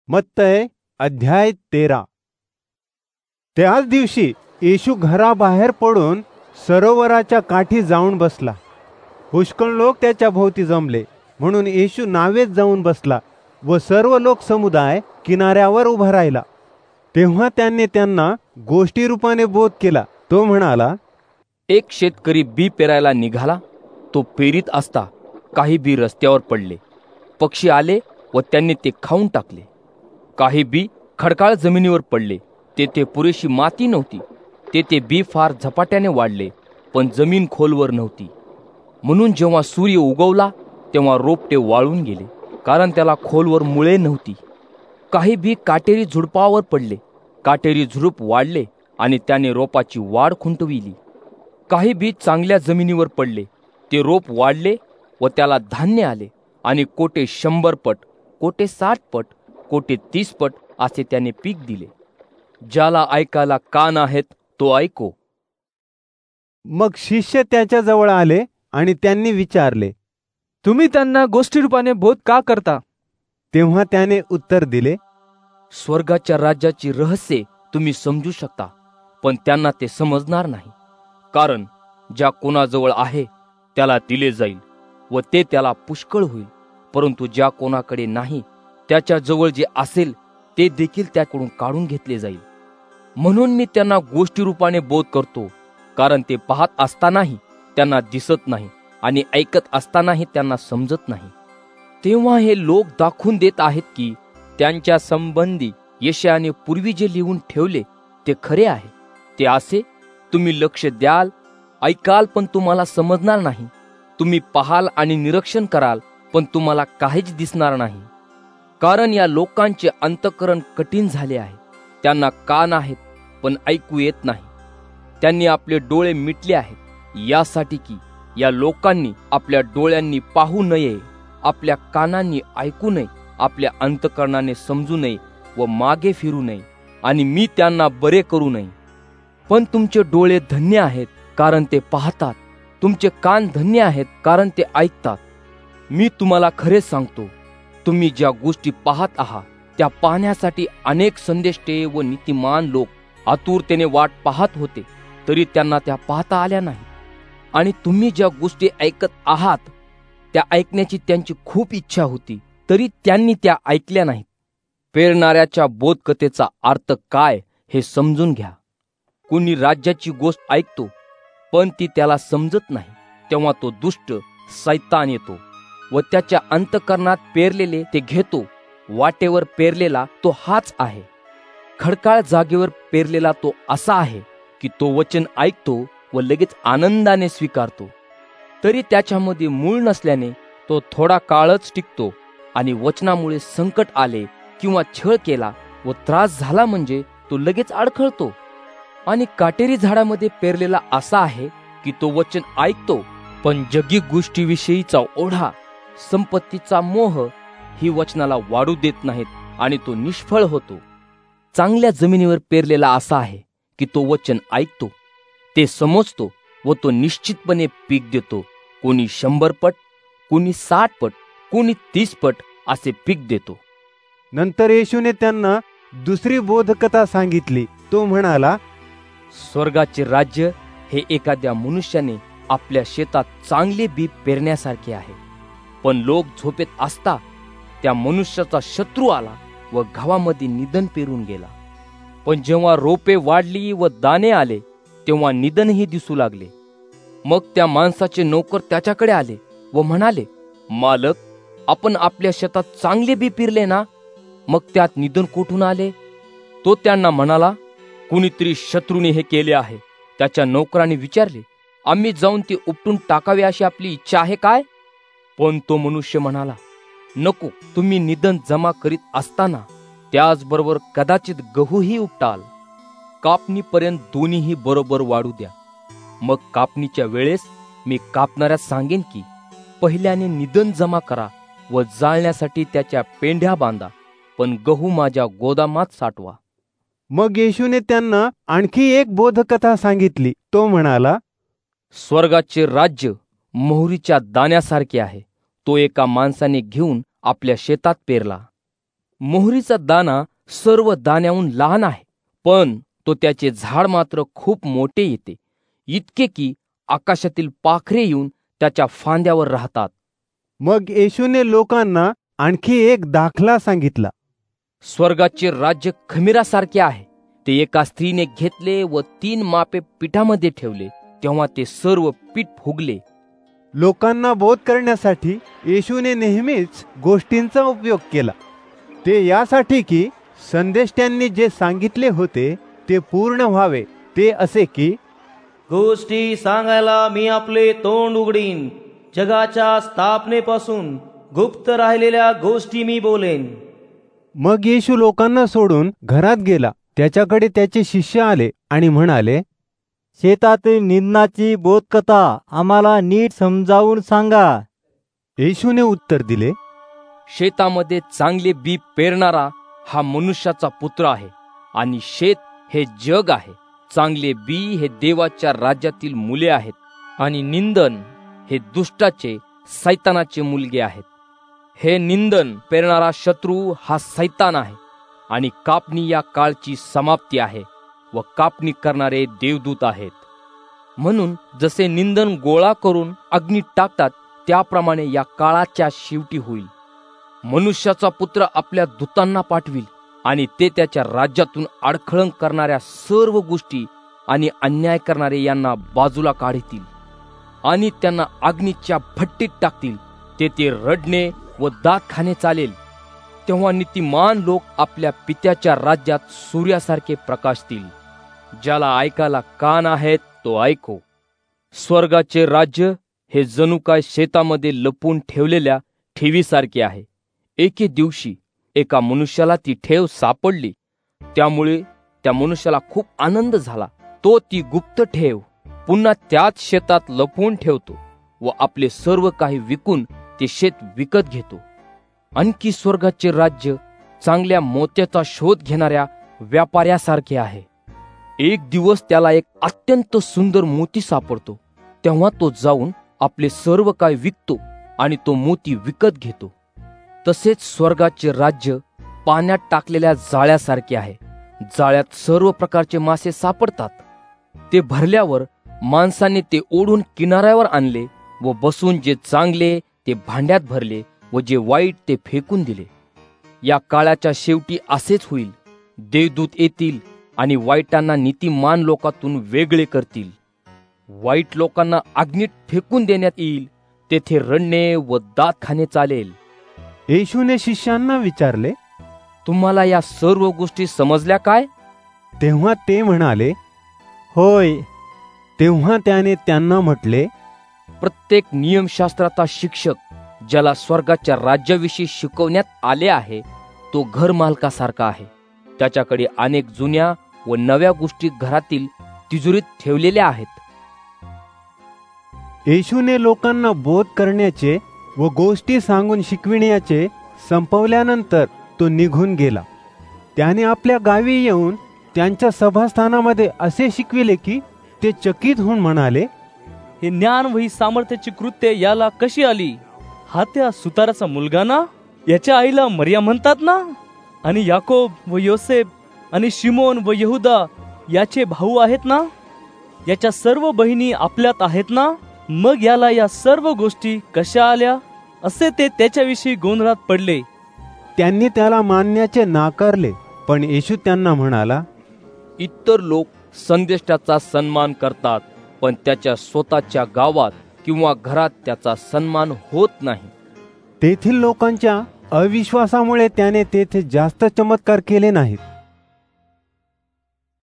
मत्तय अध्याय 13. त्याच दिवशी येशू घराबाहेर पडून सरोवराच्या काठी जाऊन बसला. पुष्कळ लोक त्याच्या भोवती जमले, म्हणून येशू नावेत जाऊन बसला व सर्व लोक समुदाय किनाऱ्यावर उभा राहिला. तेव्हा त्यांनी त्यांना गोष्टी रूपाने बोध केला. तो म्हणाला, एक शेतकरी बी पेरायला निघाला. तो पेरीत असता काही बी रस्त्यावर पडले. पक्षी आले व त्यांनी ते खाऊन टाकले. काही बी खडकाळ जमिनीवर पडले. तेथे पुरेशी माती नव्हती. तेथे बी फार झपाट्याने वाढले, पण जमीन खोलवर नव्हती. म्हणून जेव्हा सूर्य उगवला तेव्हा रोपटे वाळून गेले, कारण त्याला खोलवर मुळे नव्हती. काही बी काटेरी झुडपावर पडले. काटेरी झुडूप वाढले आणि त्याने रोपाची वाढ खुंटविली. काही बी चांगल्या जमिनीवर पडले. ते रोप वाढले व त्याला धान्य आले, आणि कोटे 100 पट, कोटे 60 पट, कोटे 30 पट असे त्याने पीक दिले. ज्याला ऐकायला कान आहेत तो ऐको. मग शिष्य त्याच्या जवळ आले आणि त्यांनी विचारले, तुम्ही त्यांना गोष्टी रूपाने बोध का करता? तेव्हा त्याने उत्तर दिले, स्वर्गाच्या राज्याची रहस्ये तुम्ही समजू शकता, पण त्यांना ते समजणार नाही. कारण ज्या कोणाजवळ आहे त्याला दिले जाईल व ते त्याला पुष्कळ होईल, परंतु ज्या कोणाकडे नाही त्याच्याजवळ जे असेल ते देखील त्याकडून काढून घेतले जाईल. म्हणून मी त्यांना गोष्टी रूपाने बोध करतो, कारण ते पाहत असतानाही त्यांना दिसत नाही आणि ऐकत असतानाही त्यांना समजत नाही. तेव्हा हे लोक दाखवून देत आहेत की त्यांच्या संबंधी यशायाने पूर्वी जे लिहून ठेवले ते खरे आहे. ते असे, तुम्ही लक्ष द्याल, ऐकाल, पण तुम्हाला समजणार नाही. तुम्ही पाहाल आणि निरीक्षण कराल, पण तुम्हाला काहीच दिसणार नाही. कारण या लोकांचे अंतःकरण कठीण झाले आहे. त्यांना कान आहेत पण ऐकू येत नाही. त्यांनी आपले डोळे मिटले आहेत, यासाठी की या लोकांनी आपल्या डोळ्यांनी पाहू नये, आपल्या कानांनी ऐकू नये, आपल्या अंतःकरणाने समजू नये व मागे फिरू नये, आणि मी त्यांना बरे करू नये. पण तुमचे डोळे धन्य आहेत, कारण ते पाहतात. तुमचे कान धन्य आहेत, कारण ते ऐकतात. मी तुम्हाला खरे सांगतो, तुम्ही ज्या गोष्टी पाहत आहात त्या पाहण्यासाठी अनेक संदेष्टे व नीतिमान लोक आतुरतेने वाट पाहत होते, तरी त्यांना त्या पाहता आल्या नाही. आणि तुम्ही ज्या गोष्टी ऐकत आहात त्या ऐकण्याची त्यांची खूप इच्छा होती, तरी त्यांनी त्या ऐकल्या नाहीत. पेरणाऱ्याच्या बोधकथेचा अर्थ काय हे समजून घ्या. कुणी राज्याची गोष्ट ऐकतो, पण ती त्याला समजत नाही. तेव्हा तो दुष्ट सैतान येतो व त्याच्या अंतःकरणात पेरलेले ते घेतो. वाटेवर पेरलेला तो हाच आहे. खडकाळ जागेवर पेरलेला तो असा आहे की तो वचन ऐकतो व लगेच आनंदाने स्वीकारतो. तरी त्याच्यामध्ये मूळ नसल्याने तो थोडा काळच टिकतो, आणि वचनामुळे संकट आले किंवा छळ केला व त्रास झाला म्हणजे तो लगेच अडखळतो. आणि काटेरी झाडामध्ये पेरलेला असा आहे की तो वचन ऐकतो, पण जगी गोष्टीविषयीचा ओढा, संपत्तीचा मोह ही वचनाला वाढू देत नाहीत, आणि तो निष्फळ होतो. चांगल्या जमिनीवर पेरलेला असा आहे की तो वचन ऐकतो, ते समजतो व तो निश्चितपणे पीक देतो. कोणी 100 पट, कोणी 60 पट, कोणी 30 पट असे पीक देतो. नंतर येशूने त्यांना दुसरी बोधकथा सांगितली. तो म्हणाला, स्वर्गाचे राज्य हे एखाद्या मनुष्याने आपल्या शेतात चांगले बी पेरण्यासारखे आहे. पण लोक झोपेत असता त्या मनुष्याचा शत्रू आला व गावामध्ये निधन पेरून गेला. पण जेव्हा रोपे वाढली व दाणे आले तेव्हा निधनही दिसू लागले. मग त्या माणसाचे नोकर त्याच्याकडे आले व म्हणाले, मालक, आपण आपल्या शेतात चांगले बी पेरले ना, मग त्यात निधन कुठून आले? तो त्यांना म्हणाला, कुणीतरी शत्रूने हे केले आहे. त्याच्या नोकराने विचारले, आम्ही जाऊन ते उपटून टाकावे अशी आपली इच्छा आहे काय? पण तो मनुष्य म्हणाला, नको, तुम्ही निधन जमा करीत असताना त्याचबरोबर कदाचित गहूही उपटाल. कापणीपर्यंत दोन्हीही बरोबर वाढू द्या. मग कापणीच्या वेळेस मी कापणाऱ्यास सांगेन की पहिल्याने निधन जमा करा व जाळण्यासाठी त्याच्या पेंढ्या बांधा, पण गहू माझ्या गोदामात साठवा. मग येशूने त्यांना आणखी एक बोधकथा सांगितली. तो म्हणाला, स्वर्गाचे राज्य मोहरीच्या दाण्यासारखे आहे. तो एका माणसाने घेऊन आपल्या शेतात पेरला. मोहरीचा दाना सर्व दाण्याहून लहान आहे, पण तो त्याचे झाड मात्र खूप मोठे येते, इतके की आकाशातील पाखरे येऊन त्याच्या फांद्यावर राहतात. मग येशूने लोकांना आणखी एक दाखला सांगितला. स्वर्गाचे राज्य खमीरासारखे आहे. ते एका स्त्रीने घेतले व 3 मापे पिठामध्ये ठेवले, तेव्हा ते सर्व पीठ फुगले. लोकांना बोध करण्यासाठी येशूने नेहमीच गोष्टींचा उपयोग केला. ते यासाठी की संदेश त्यांनी जे सांगितले होते ते पूर्ण व्हावे. ते असे की, गोष्टी सांगायला मी आपले तोंड उघडीन, जगाच्या स्थापनेपासून गुप्त राहिलेल्या गोष्टी मी बोलेन. मग येशू लोकांना सोडून घरात गेला. त्याच्याकडे त्याचे शिष्य आले आणि म्हणाले, शेतातील निंदनाची बोधकथा आम्हाला नीट समजावून सांगा. येशूने उत्तर दिले, शेतामध्ये चांगले बी पेरणारा हा मनुष्याचा पुत्र आहे, आणि शेत हे जग आहे. चांगले बी हे देवाच्या राज्यातील मुले आहेत, आणि निंदन हे दुष्टाचे सैतानाचे मुलगे आहेत. हे निंदन पेरणारा शत्रू हा सैतान आहे, आणि कापणी या काळची समाप्ती आहे, व कापणी करणारे देवदूत आहेत. म्हणून जसे निंदन गोळा करून अग्नीत टाकतात, त्याप्रमाणे या काळाच्या शेवटी होईल. मनुष्याचा पुत्र आपल्या दूतांना पाठविल, आणि ते त्याच्या राज्यातून अडखळण करणाऱ्या सर्व गोष्टी आणि अन्याय करणारे यांना बाजूला काढतील, आणि त्यांना अग्नीच्या भट्टीत टाकतील. तेथे रडणे व दात खाणे चालेल. तेव्हा नीतिमान लोक आपल्या पित्याच्या राज्यात सूर्यासारखे प्रकाशतील. ज्याला ऐकायला कान आहेत तो ऐको. स्वर्गाचे राज्य हे जणू काय शेतामध्ये लपून ठेवलेल्या ठेवीसारखे आहे. एके दिवशी एका मनुष्याला ती ठेव सापडली, त्यामुळे त्या मनुष्याला खूप आनंद झाला. तो ती गुप्त ठेव पुन्हा त्याच शेतात लपवून ठेवतो व आपले सर्व काही विकून ते शेत विकत घेतो. आणखी स्वर्गाचे राज्य चांगल्या मोत्याचा शोध घेणाऱ्या व्यापाऱ्यासारखे आहे. एक दिवस त्याला एक अत्यंत सुंदर मोती सापडतो. तेव्हा तो जाऊन आपले सर्व काही विकतो आणि तो मोती विकत घेतो. तसेच स्वर्गाचे राज्य पाण्यात टाकलेल्या जाळ्यासारखे आहे. जाळ्यात सर्व प्रकारचे मासे सापडतात. ते भरल्यावर माणसाने ते ओढून किनाऱ्यावर आणले व बसून जे चांगले ते भांड्यात भरले व जे वाईट ते फेकून दिले. या काळाच्या शेवटी असेच होईल. देवदूत येतील आणि वाईटांना नीतिमान लोकातून वेगळे करतील. वाईट लोकांना अग्नीत फेकून देण्यात येईल. तेथे रडणे व दात खाणे चालेल. येशूने शिष्यांना विचारले, तुम्हाला या सर्व गोष्टी समजल्या काय? तेव्हा ते म्हणाले, होय. तेव्हा त्याने त्यांना म्हटले, प्रत्येक नियमशास्त्राचा शिक्षक ज्याला स्वर्गाच्या राज्याविषयी शिकवण्यात आले आहे, तो घर मालकासारखा आहे. त्याच्याकडे अनेक जुन्या व नव्या गोष्टी घरातील तिजोरीत ठेवलेल्या आहेत. येशूने लोकांना बोध करण्याचे व गोष्टी सांगून शिकविण्याचे संपवल्यानंतर तो निघून गेला. त्याने आपल्या गावी येऊन त्यांच्या सभास्थानामध्ये असे शिकविले की ते चकित होऊन म्हणाले, हे ज्ञान व ही सामर्थ्याची कृत्य याला कशी आली? हा त्या सुताराचा मुलगा ना? याच्या आईला मरिया म्हणतात ना? आणि याकोब व योसेफ आणि शिमोन व यहुदा याचे भाऊ आहेत ना? याच्या सर्व बहिणी आपल्यात आहेत ना? मग याला या सर्व गोष्टी कशा आल्या? असे ते त्याच्याविषयी गोंधळात पडले. त्यांनी त्याला मानण्याचे नाकारले. पण येशू त्यांना म्हणाला, इतर लोक संदेष्टाचा सन्मान करतात, पण त्याच्या स्वतःच्या गावात किंवा घरात त्याचा सन्मान होत नाही. तेथील लोकांच्या अविश्वासामुळे त्याने तेथे जास्त चमत्कार केले नाहीत.